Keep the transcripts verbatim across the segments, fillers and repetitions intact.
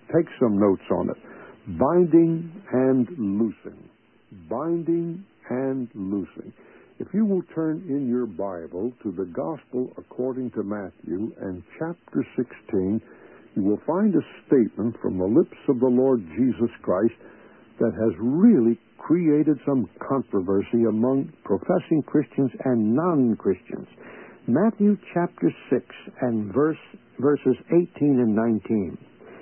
take some notes on it. Binding and loosing. Binding and loosing. If you will turn in your Bible to the Gospel according to Matthew and chapter sixteen, you will find a statement from the lips of the Lord Jesus Christ that has really created some controversy among professing Christians and non-Christians. Matthew chapter six and verse verses eighteen and nineteen.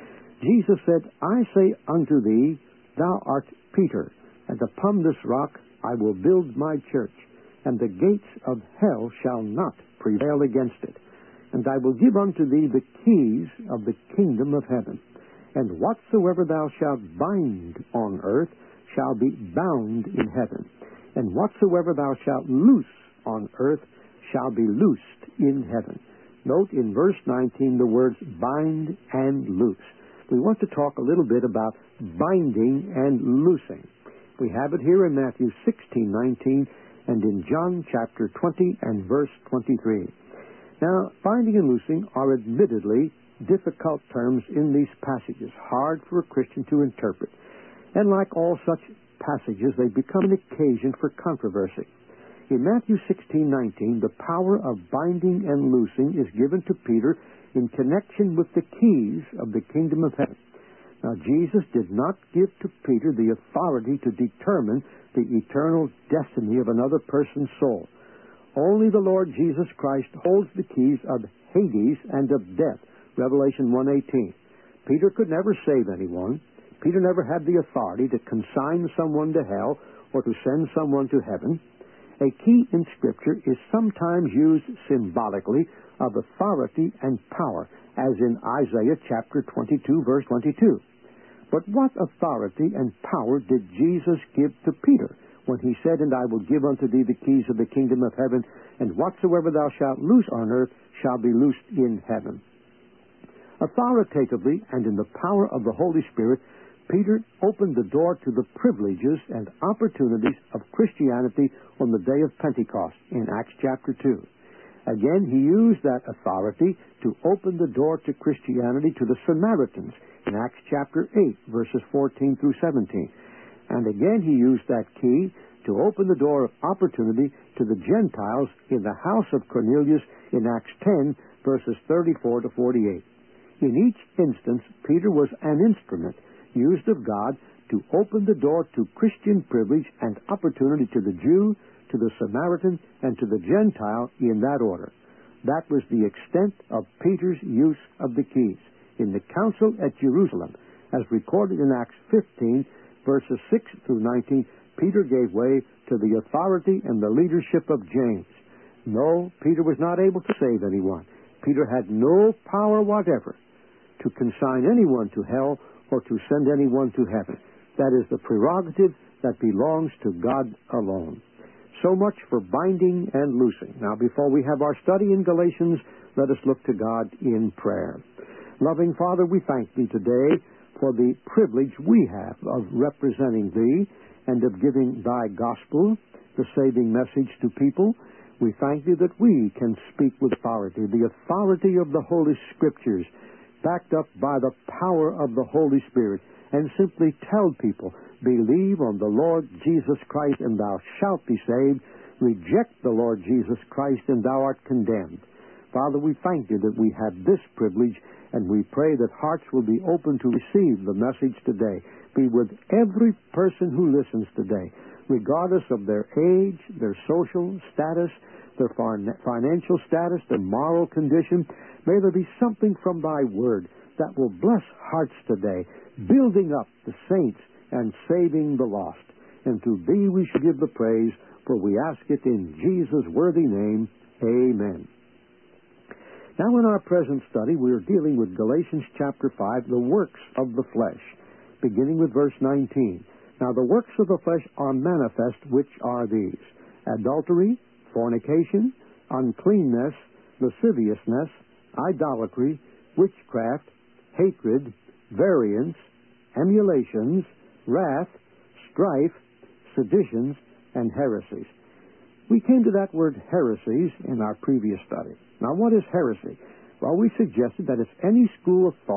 Jesus said, I say unto thee, thou art Peter, and upon this rock I will build my church, and the gates of hell shall not prevail against it. And I will give unto thee the keys of the kingdom of heaven. And whatsoever thou shalt bind on earth shall be bound in heaven. And whatsoever thou shalt loose on earth shall be loosed in heaven. Note in verse nineteen the words bind and loose. We want to talk a little bit about binding and loosing. We have it here in Matthew sixteen nineteen and in John chapter twenty and verse twenty-three. Now, binding and loosing are admittedly difficult terms in these passages, hard for a Christian to interpret. And like all such passages, they become an occasion for controversy. In Matthew sixteen nineteen, the power of binding and loosing is given to Peter in connection with the keys of the kingdom of heaven. Now, Jesus did not give to Peter the authority to determine the eternal destiny of another person's soul. Only the Lord Jesus Christ holds the keys of Hades and of death, Revelation one eighteen. Peter could never save anyone. Peter never had the authority to consign someone to hell or to send someone to heaven. A key in Scripture is sometimes used symbolically of authority and power, as in Isaiah chapter twenty-two, verse twenty-two. But what authority and power did Jesus give to Peter when he said, And I will give unto thee the keys of the kingdom of heaven, and whatsoever thou shalt loose on earth shall be loosed in heaven? Authoritatively and in the power of the Holy Spirit, Peter opened the door to the privileges and opportunities of Christianity on the day of Pentecost in Acts chapter two. Again, he used that authority to open the door to Christianity to the Samaritans in Acts chapter eight, verses fourteen through seventeen. And again, he used that key to open the door of opportunity to the Gentiles in the house of Cornelius in Acts ten, verses thirty-four to forty-eight. In each instance, Peter was an instrument used of God to open the door to Christian privilege and opportunity to the Jew, to the Samaritan, and to the Gentile in that order. That was the extent of Peter's use of the keys. In the council at Jerusalem, as recorded in Acts fifteen, verses six through nineteen, Peter gave way to the authority and the leadership of James. No, Peter was not able to save anyone. Peter had no power whatever to consign anyone to hell or to send anyone to heaven. That is the prerogative that belongs to God alone. So much for binding and loosing. Now, before we have our study in Galatians, let us look to God in prayer. Loving Father, we thank Thee today for the privilege we have of representing Thee and of giving Thy gospel, the saving message to people. We thank Thee that we can speak with authority, the authority of the Holy Scriptures, backed up by the power of the Holy Spirit, and simply tell people, believe on the Lord Jesus Christ and thou shalt be saved. Reject the Lord Jesus Christ and thou art condemned. Father, we thank You that we have this privilege, and we pray that hearts will be open to receive the message today. Be with every person who listens today, regardless of their age, their social status, their financial status, their moral condition. May there be something from Thy Word that will bless hearts today, building up the saints and saving the lost. And to Thee we should give the praise, for we ask it in Jesus' worthy name. Amen. Now in our present study, we are dealing with Galatians chapter five, the works of the flesh, beginning with verse nineteen. Now the works of the flesh are manifest, which are these: adultery, fornication, uncleanness, lasciviousness, idolatry, witchcraft, hatred, variance, emulations, wrath, strife, seditions, and heresies. We came to that word heresies in our previous study. Now, what is heresy? Well, we suggested that it's any school of thought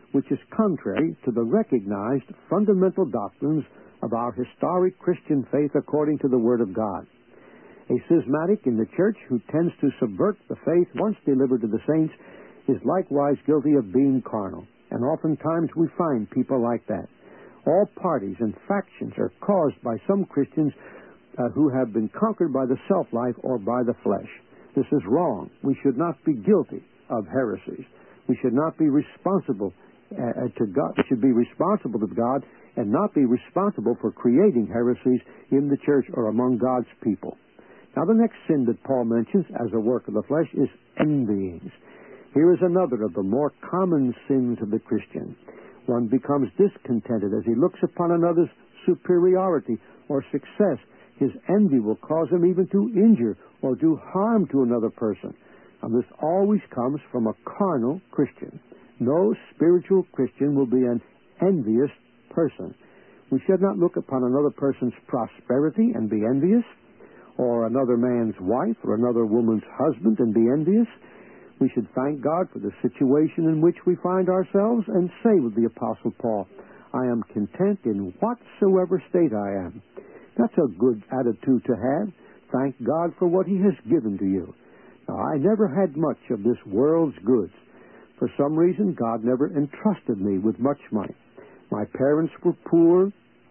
which is contrary to the recognized fundamental doctrines of our historic Christian faith according to the Word of God. A schismatic in the church who tends to subvert the faith once delivered to the saints is likewise guilty of being carnal, and oftentimes we find people like that. All parties and factions are caused by some Christians uh, who have been conquered by the self-life or by the flesh. This is wrong. We should not be guilty of heresies. We should not be responsible uh, to God. We should be responsible to God and not be responsible for creating heresies in the church or among God's people. Now, the next sin that Paul mentions as a work of the flesh is envyings. Here is another of the more common sins of the Christian. One becomes discontented as he looks upon another's superiority or success. His envy will cause him even to injure or do harm to another person. And this always comes from a carnal Christian. No spiritual Christian will be an envious person. We should not look upon another person's prosperity and be envious, or another man's wife or another woman's husband and be envious. We should thank God for the situation in which we find ourselves and say with the Apostle Paul, I am content in whatsoever state I am. That's a good attitude to have. Thank God for what He has given to you. Now, I never had much of this world's goods. For some reason, God never entrusted me with much money. My parents were poor.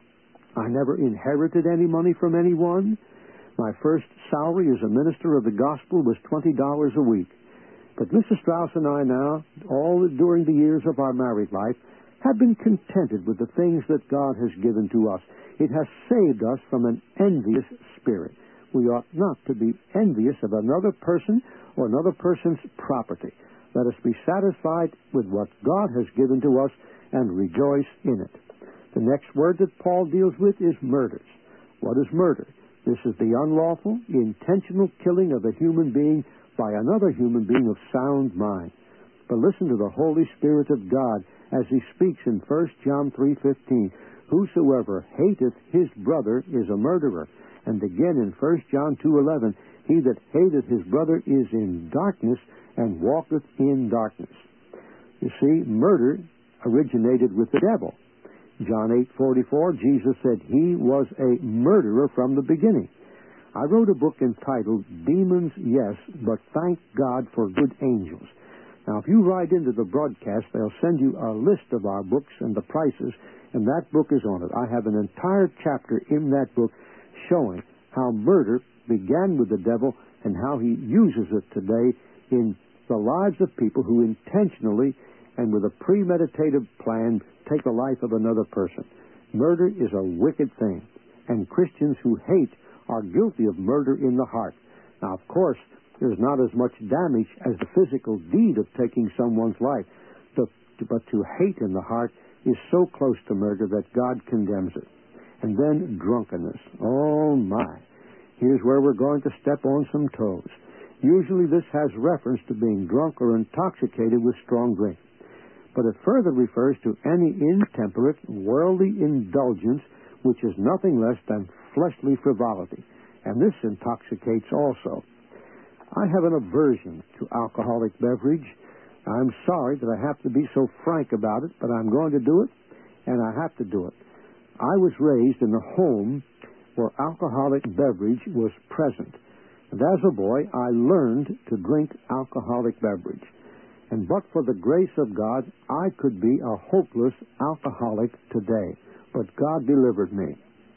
I never inherited any money from anyone. My first salary as a minister of the gospel was twenty dollars a week. But Missus Strauss and I now, all during the years of our married life, have been contented with the things that God has given to us. It has saved us from an envious spirit. We ought not to be envious of another person or another person's property. Let us be satisfied with what God has given to us and rejoice in it. The next word that Paul deals with is murders. What is murder? This is the unlawful, intentional killing of a human being by another human being of sound mind. But listen to the Holy Spirit of God as He speaks in First John three fifteen. Whosoever hateth his brother is a murderer. And again in First John two eleven, he that hateth his brother is in darkness and walketh in darkness. You see, murder originated with the devil. John eight forty-four, Jesus said he was a murderer from the beginning. I wrote a book entitled Demons, Yes, but Thank God for Good Angels. Now, if you write into the broadcast, they'll send you a list of our books and the prices, and that book is on it. I have an entire chapter in that book showing how murder began with the devil and how he uses it today in the lives of people who intentionally and with a premeditated plan take the life of another person. Murder is a wicked thing, and Christians who hate are guilty of murder in the heart. Now, of course, there's not as much damage as the physical deed of taking someone's life, but, but to hate in the heart is so close to murder that God condemns it. And then drunkenness. Oh, my. Here's where we're going to step on some toes. Usually this has reference to being drunk or intoxicated with strong drink. But it further refers to any intemperate, worldly indulgence which is nothing less than fleshly frivolity. And this intoxicates also. I have an aversion to alcoholic beverage. I'm sorry that I have to be so frank about it, but I'm going to do it, and I have to do it. I was raised in a home where alcoholic beverage was present. And as a boy, I learned to drink alcoholic beverage. And but for the grace of God, I could be a hopeless alcoholic today. But God delivered me.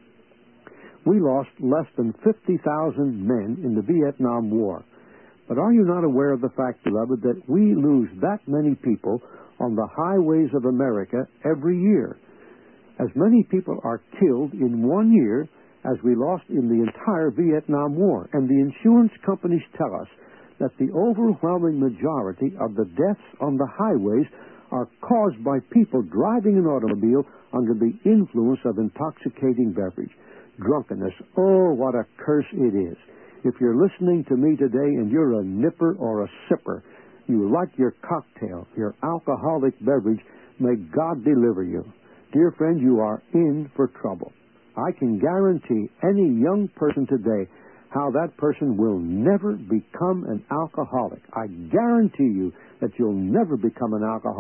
We lost less than fifty thousand men in the Vietnam War. But are you not aware of the fact, beloved, that we lose that many people on the highways of America every year? As many people are killed in one year as we lost in the entire Vietnam War. And the insurance companies tell us that the overwhelming majority of the deaths on the highways are caused by people driving an automobile under the influence of intoxicating beverage. Drunkenness, oh, what a curse it is. If you're listening to me today and you're a nipper or a sipper, you like your cocktail, your alcoholic beverage, may God deliver you. Dear friend, you are in for trouble. I can guarantee any young person today how that person will never become an alcoholic. I guarantee you that you'll never become an alcoholic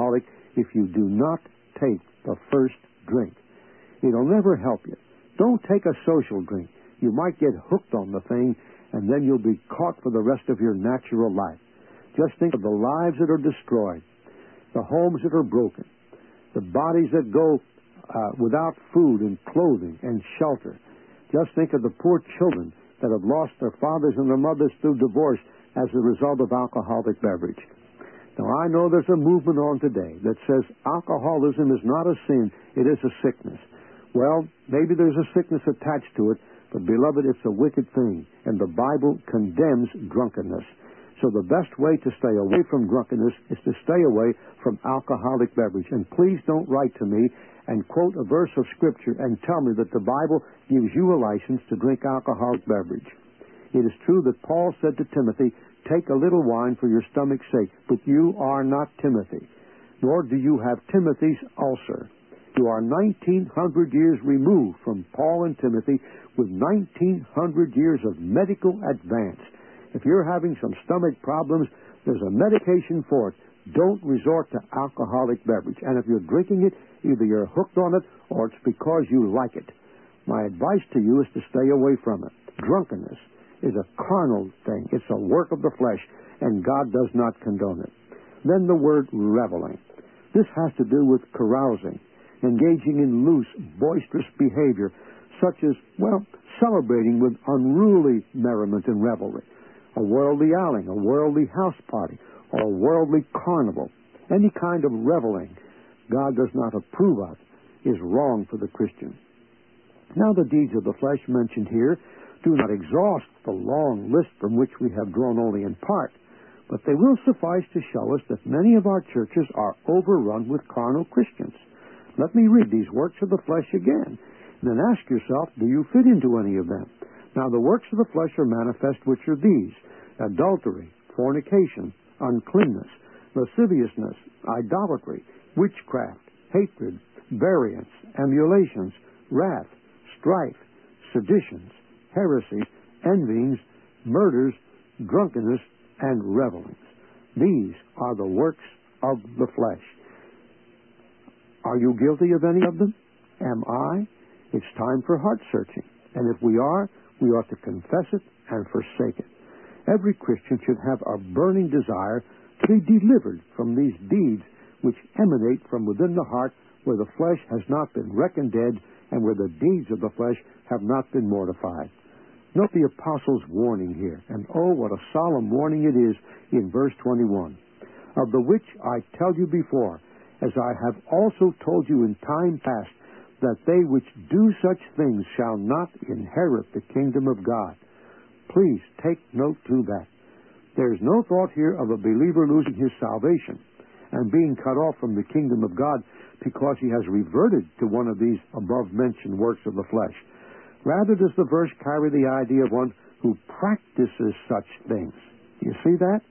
if you do not take the first drink. It'll never help you. Don't take a social drink. You might get hooked on the thing, and then you'll be caught for the rest of your natural life. Just think of the lives that are destroyed, the homes that are broken, the bodies that go uh, without food and clothing and shelter. Just think of the poor children that have lost their fathers and their mothers through divorce as a result of alcoholic beverage. Now, I know there's a movement on today that says alcoholism is not a sin, it is a sickness. Well, maybe there's a sickness attached to it, but, beloved, it's a wicked thing, and the Bible condemns drunkenness. So the best way to stay away from drunkenness is to stay away from alcoholic beverage. And please don't write to me and quote a verse of Scripture and tell me that the Bible gives you a license to drink alcoholic beverage. It is true that Paul said to Timothy, take a little wine for your stomach's sake, but you are not Timothy, nor do you have Timothy's ulcer. You are nineteen hundred years removed from Paul and Timothy with nineteen hundred years of medical advance. If you're having some stomach problems, there's a medication for it. Don't resort to alcoholic beverage. And if you're drinking it, either you're hooked on it or it's because you like it. My advice to you is to stay away from it. Drunkenness is a carnal thing. It's a work of the flesh, and God does not condone it. Then the word reveling. This has to do with carousing, engaging in loose, boisterous behavior, such as, well, celebrating with unruly merriment and revelry, a worldly outing, a worldly house party, or a worldly carnival. Any kind of reveling God does not approve of is wrong for the Christian. Now, the deeds of the flesh mentioned here do not exhaust the long list from which we have drawn only in part, but they will suffice to show us that many of our churches are overrun with carnal Christians. Let me read these works of the flesh again, and then ask yourself, do you fit into any of them? Now, the works of the flesh are manifest, which are these: adultery, fornication, uncleanness, lasciviousness, idolatry, witchcraft, hatred, variance, emulations, wrath, strife, seditions, heresies, envyings, murders, drunkenness, and revelings. These are the works of the flesh. Are you guilty of any of them? Am I? It's time for heart searching. And if we are, we ought to confess it and forsake it. Every Christian should have a burning desire to be delivered from these deeds which emanate from within the heart, where the flesh has not been reckoned dead and where the deeds of the flesh have not been mortified. Note the apostle's warning here, and oh, what a solemn warning it is in verse twenty-one. Of the which I tell you before, as I have also told you in time past, that they which do such things shall not inherit the kingdom of God. Please take note to that. There is no thought here of a believer losing his salvation and being cut off from the kingdom of God because he has reverted to one of these above-mentioned works of the flesh. Rather does the verse carry the idea of one who practices such things. You see that?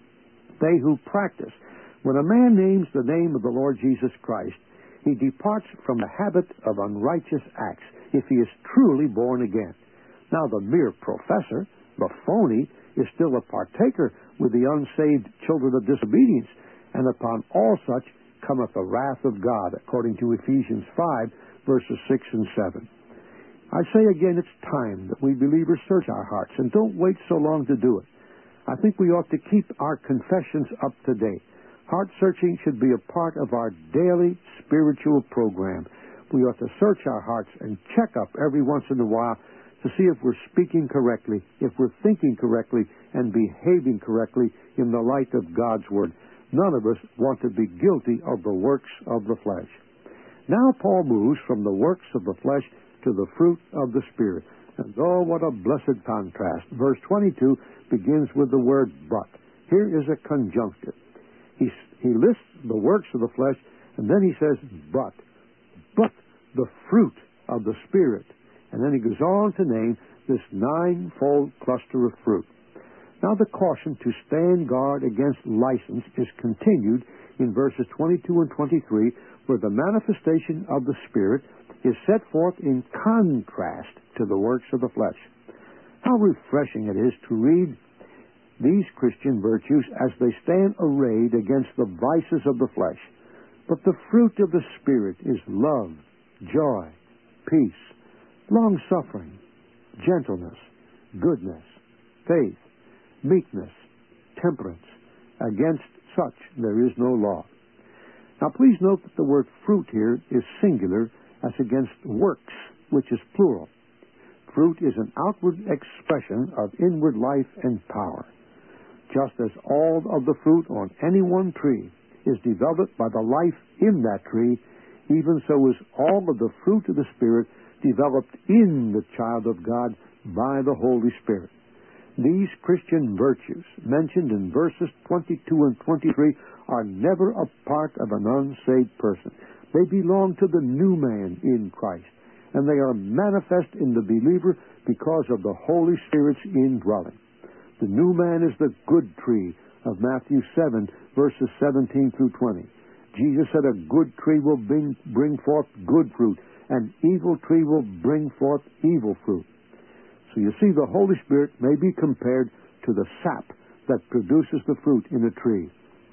They who practice. When a man names the name of the Lord Jesus Christ, he departs from the habit of unrighteous acts if he is truly born again. Now, the mere professor, the phony, is still a partaker with the unsaved children of disobedience, and upon all such cometh the wrath of God, according to Ephesians five, verses six and seven. I say again, it's time that we believers search our hearts, and don't wait so long to do it. I think we ought to keep our confessions up to date. Heart searching should be a part of our daily spiritual program. We ought to search our hearts and check up every once in a while to see if we're speaking correctly, if we're thinking correctly, and behaving correctly in the light of God's Word. None of us want to be guilty of the works of the flesh. Now Paul moves from the works of the flesh to the fruit of the Spirit. And oh, what a blessed contrast. Verse twenty-two begins with the word but. Here is a conjunctive. He, he lists the works of the flesh, and then he says, but. But the fruit of the Spirit. And then he goes on to name this ninefold cluster of fruit. Now the caution to stand guard against license is continued in verses twenty-two and twenty-three, where the manifestation of the Spirit is set forth in contrast to the works of the flesh. How refreshing it is to read these Christian virtues as they stand arrayed against the vices of the flesh. But the fruit of the Spirit is love, joy, peace, long-suffering, gentleness, goodness, faith, meekness, temperance. Against such there is no law. Now please note that the word fruit here is singular as against works, which is plural. Fruit is an outward expression of inward life and power. Just as all of the fruit on any one tree is developed by the life in that tree, even so is all of the fruit of the Spirit developed in the child of God by the Holy Spirit. These Christian virtues mentioned in verses twenty-two and twenty-three are never a part of an unsaved person. They belong to the new man in Christ, and they are manifest in the believer because of the Holy Spirit's indwelling. The new man is the good tree of Matthew seven, verses seventeen through twenty. Jesus said a good tree will bring, bring forth good fruit, an evil tree will bring forth evil fruit. So you see, the Holy Spirit may be compared to the sap that produces the fruit in a tree.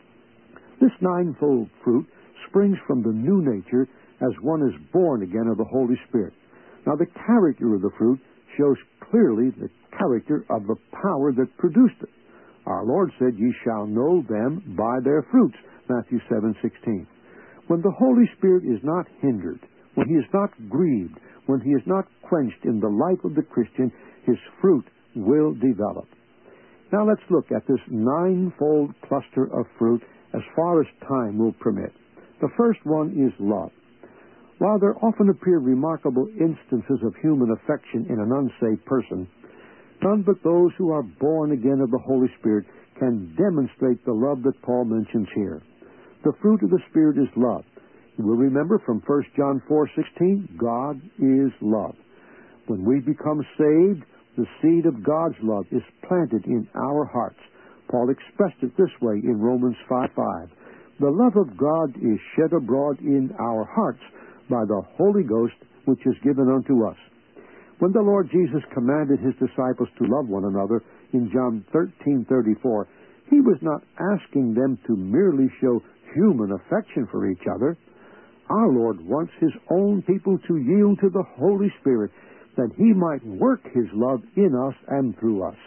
This ninefold fruit springs from the new nature as one is born again of the Holy Spirit. Now the character of the fruit shows clearly the character of the power that produced it. Our Lord said, "Ye shall know them by their fruits," Matthew seven sixteen. When the Holy Spirit is not hindered, when He is not grieved, when He is not quenched in the life of the Christian, His fruit will develop. Now let's look at this ninefold cluster of fruit as far as time will permit. The first one is love. While there often appear remarkable instances of human affection in an unsaved person, none but those who are born again of the Holy Spirit can demonstrate the love that Paul mentions here. The fruit of the Spirit is love. You will remember from First John four sixteen, God is love. When we become saved, the seed of God's love is planted in our hearts. Paul expressed it this way in Romans five five. The love of God is shed abroad in our hearts by the Holy Ghost, which is given unto us. When the Lord Jesus commanded His disciples to love one another in John thirteen thirty-four, He was not asking them to merely show human affection for each other. Our Lord wants His own people to yield to the Holy Spirit, that He might work His love in us and through us.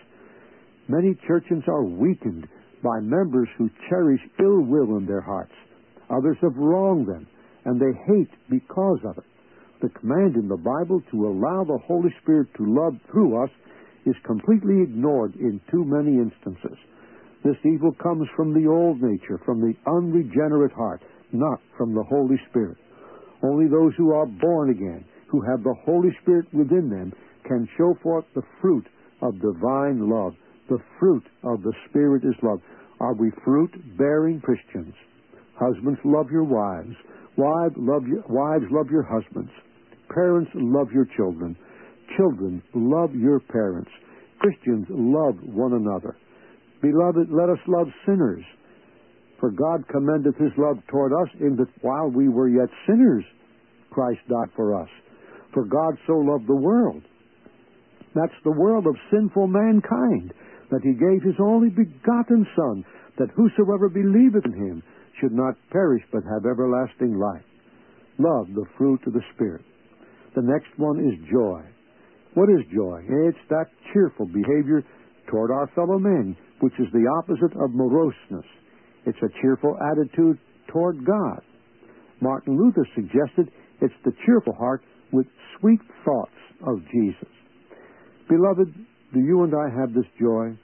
Many churches are weakened by members who cherish ill will in their hearts. Others have wronged them, and they hate because of it. The command in the Bible to allow the Holy Spirit to love through us is completely ignored in too many instances. This evil comes from the old nature, from the unregenerate heart, not from the Holy Spirit. Only those who are born again, who have the Holy Spirit within them, can show forth the fruit of divine love. The fruit of the Spirit is love. Are we fruit-bearing Christians? Husbands, love your wives. Wives, love your, wives, love your husbands. Parents, love your children. Children, love your parents. Christians, love one another. Beloved, let us love sinners. For God commendeth His love toward us in that while we were yet sinners, Christ died for us. For God so loved the world. That's the world of sinful mankind, that He gave His only begotten Son, that whosoever believeth in Him should not perish but have everlasting life. Love, the fruit of the Spirit. The next one is joy. What is joy? It's that cheerful behavior toward our fellow men, which is the opposite of moroseness. It's a cheerful attitude toward God. Martin Luther suggested it's the cheerful heart with sweet thoughts of Jesus. Beloved, do you and I have this joy?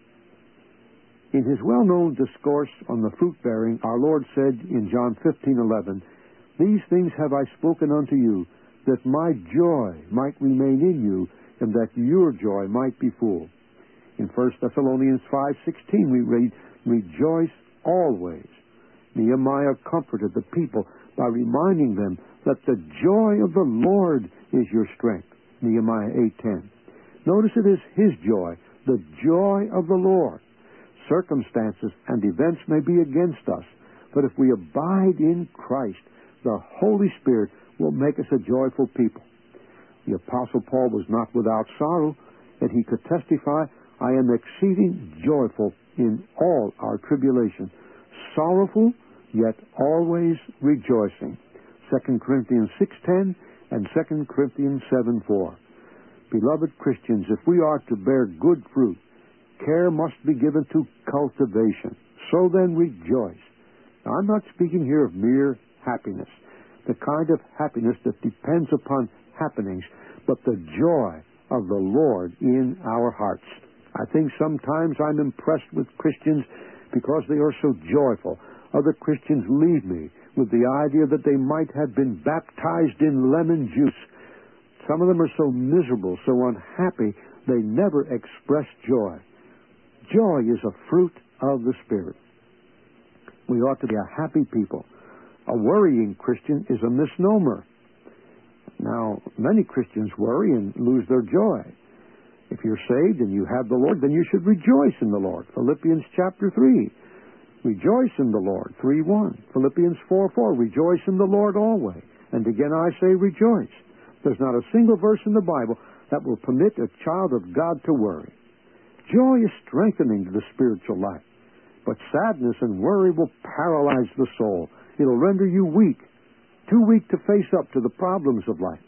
In His well-known discourse on the fruit-bearing, our Lord said in John fifteen eleven, "These things have I spoken unto you, that my joy might remain in you, and that your joy might be full." In First Thessalonians five sixteen we read, "Rejoice always." Nehemiah comforted the people by reminding them that the joy of the Lord is your strength. Nehemiah eight ten. Notice it is His joy, the joy of the Lord. Circumstances and events may be against us, but if we abide in Christ, the Holy Spirit will make us a joyful people. The Apostle Paul was not without sorrow, and he could testify, "I am exceeding joyful in all our tribulation, sorrowful, yet always rejoicing. Second Corinthians six ten and Second Corinthians seven four. Beloved Christians, if we are to bear good fruit, care must be given to cultivation. So then rejoice. Now, I'm not speaking here of mere happiness, the kind of happiness that depends upon happenings, but the joy of the Lord in our hearts. I think sometimes I'm impressed with Christians because they are so joyful. Other Christians leave me with the idea that they might have been baptized in lemon juice. Some of them are so miserable, so unhappy, they never express joy. Joy is a fruit of the Spirit. We ought to be a happy people. A worrying Christian is a misnomer. Now, many Christians worry and lose their joy. If you're saved and you have the Lord, then you should rejoice in the Lord. Philippians chapter three. Rejoice in the Lord, three one. Philippians four four. Rejoice in the Lord always. And again I say rejoice. There's not a single verse in the Bible that will permit a child of God to worry. Joy is strengthening to the spiritual life. But sadness and worry will paralyze the soul. It'll render you weak, too weak to face up to the problems of life.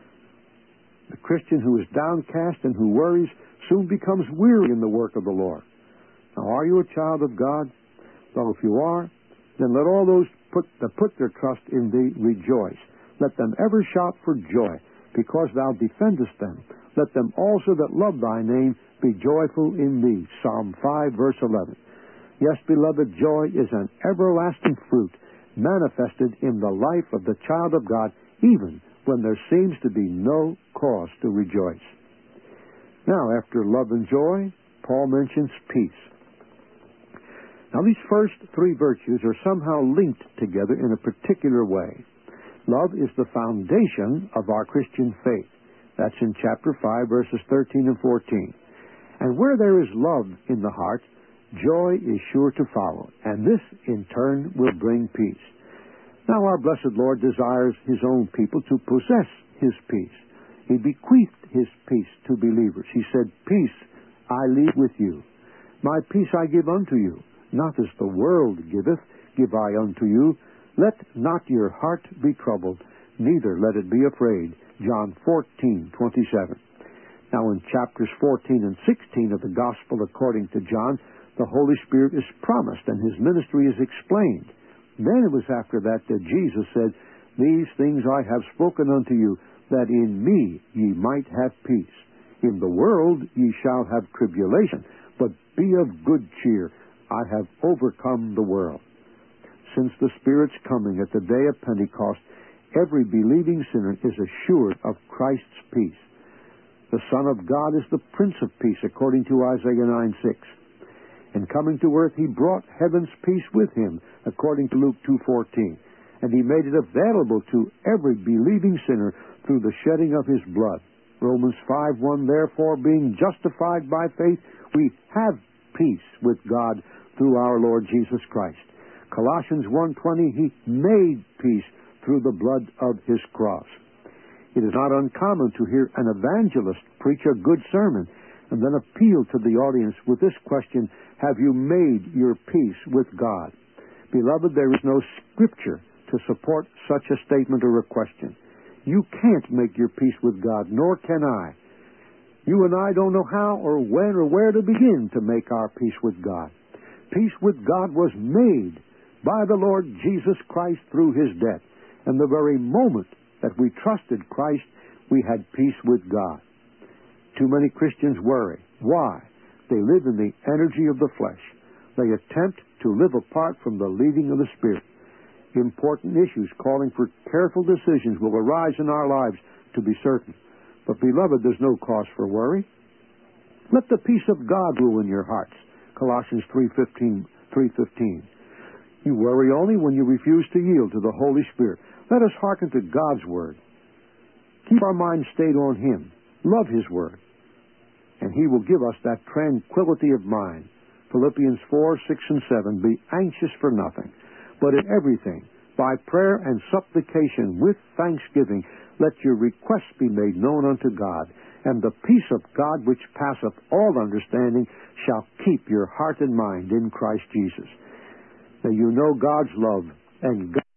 The Christian who is downcast and who worries soon becomes weary in the work of the Lord. Now, are you a child of God? Well, if you are, then let all those put, that put their trust in thee rejoice. Let them ever shout for joy, because thou defendest them. Let them also that love thy name be joyful in thee. Psalm five, verse eleven. Yes, beloved, joy is an everlasting fruit manifested in the life of the child of God, even when there seems to be no cause to rejoice. Now, after love and joy, Paul mentions peace. Now, these first three virtues are somehow linked together in a particular way. Love is the foundation of our Christian faith. That's in chapter five, verses thirteen and fourteen. And where there is love in the heart, joy is sure to follow, and this, in turn, will bring peace. Now, our blessed Lord desires His own people to possess His peace. He bequeathed His peace to believers. He said, "Peace I leave with you. My peace I give unto you. Not as the world giveth, give I unto you. Let not your heart be troubled, neither let it be afraid." John fourteen twenty-seven. Now, in chapters fourteen and sixteen of the Gospel according to John, the Holy Spirit is promised and His ministry is explained. Then it was after that that Jesus said, "These things I have spoken unto you, that in me ye might have peace. In the world ye shall have tribulation, but be of good cheer. I have overcome the world." Since the Spirit's coming at the day of Pentecost, every believing sinner is assured of Christ's peace. The Son of God is the Prince of Peace, according to Isaiah nine six. In coming to earth, He brought heaven's peace with Him, according to Luke two fourteen. And He made it available to every believing sinner through the shedding of His blood. Romans five one, therefore, being justified by faith, we have peace with God through our Lord Jesus Christ. Colossians one twenty, He made peace through the blood of His cross. It is not uncommon to hear an evangelist preach a good sermon and then appeal to the audience with this question, "Have you made your peace with God?" Beloved, there is no scripture to support such a statement or a question. You can't make your peace with God, nor can I. You and I don't know how or when or where to begin to make our peace with God. Peace with God was made by the Lord Jesus Christ through His death. And the very moment that we trusted Christ, we had peace with God. Too many Christians worry. Why? They live in the energy of the flesh. They attempt to live apart from the leading of the Spirit. Important issues calling for careful decisions will arise in our lives, to be certain. But, beloved, there's no cause for worry. Let the peace of God rule in your hearts. Colossians three fifteen. You worry only when you refuse to yield to the Holy Spirit. Let us hearken to God's Word. Keep our minds stayed on Him. Love His Word. And He will give us that tranquility of mind. Philippians four, six, and seven. Be anxious for nothing, but in everything, by prayer and supplication with thanksgiving, let your requests be made known unto God. And the peace of God, which passeth all understanding, shall keep your heart and mind in Christ Jesus. May you know God's love and God